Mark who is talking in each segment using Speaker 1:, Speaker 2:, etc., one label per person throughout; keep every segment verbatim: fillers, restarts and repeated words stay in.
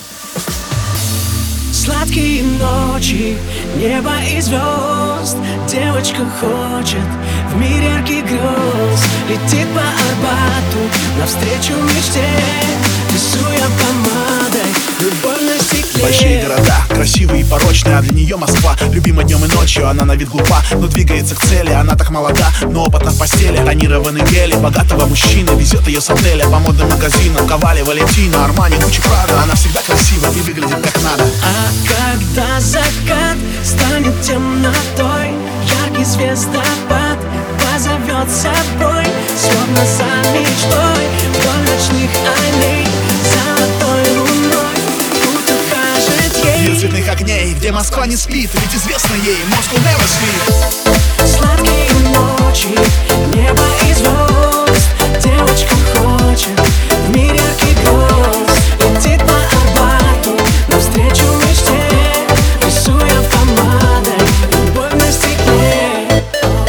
Speaker 1: Сладкие ночи, небо и звезд. Девочка хочет в мир ярких грез. Летит по Арбату навстречу мечте, рисуя помадой любовь на стекле.
Speaker 2: Большие города, красивые и порочные, а для нее Москва любима днем и ночью. Она на вид глупа, но двигается к цели. Она так молода, но опытна в постели. Тонированный гели богатого мужчины везет ее с отеля по модным магазинам. Ковали, Валентина, Армани, Гуччи, Прада. Она всегда красива и выглядит как надо.
Speaker 1: А когда закат станет темнотой, яркий звездопад позовет с собой, словно за мечтой вдоль ночных аллей, золотой луной путь укажет ей.
Speaker 2: Мир цветных огней, где Москва не спит, ведь известно ей Moscow never sleep.
Speaker 1: Сладкие ночи, небо и звезд. Девочка хочет в мир ярких грез. Летит по Арбату навстречу мечте, рисуя помадой любовь на стекле.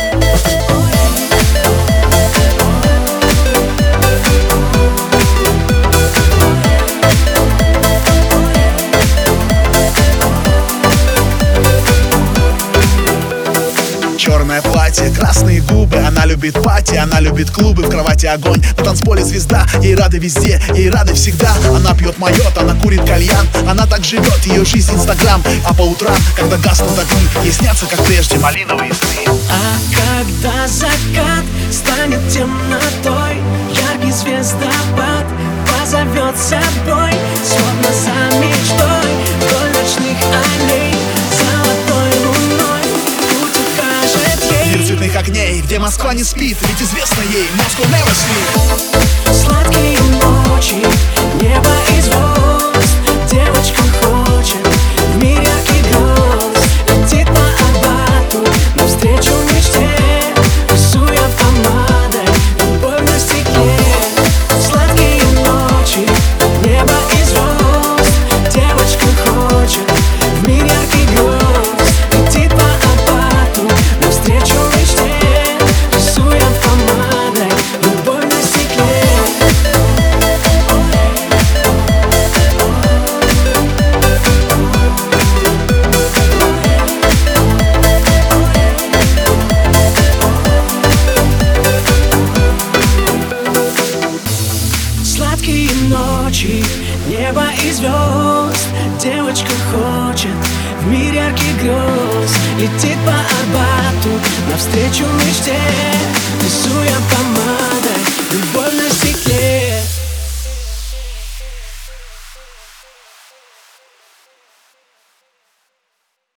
Speaker 2: Черное платье, красные губы. Она любит пати, она любит клубы. В кровати огонь, на танцполе звезда. Ей рады везде, ей рады всегда. Она пьет майот, она курит кальян. Она так живет, ее жизнь инстаграм. А по утрам, когда гаснут огни, ей снятся, как прежде, малиновые сны.
Speaker 1: А когда закат станет темнотой, яркий звездопад позовет с собой, словно за мечтой вдоль ночных аллей, золотой луной путь укажет ей.
Speaker 2: Мир цветных огней, где Москва не спит, ведь известно ей Moscow never sleep.
Speaker 1: Сладкие ночи, небо и звезд. Девочка хочет в мир ярких грез. Летит по Арбату навстречу мечте, рисуя помадой любовь на стекле. Сладкие ночи, небо и звезд. Девочка хочет в мир ярких грез. Летит по Арбату навстречу мечте, рисуя помадой любовь на стекле. Сладкие ночи, небо и звезд. Девочка хочет в мир ярких грез. Летит по Арбату навстречу мечте, рисуя помадой любовь на стекле.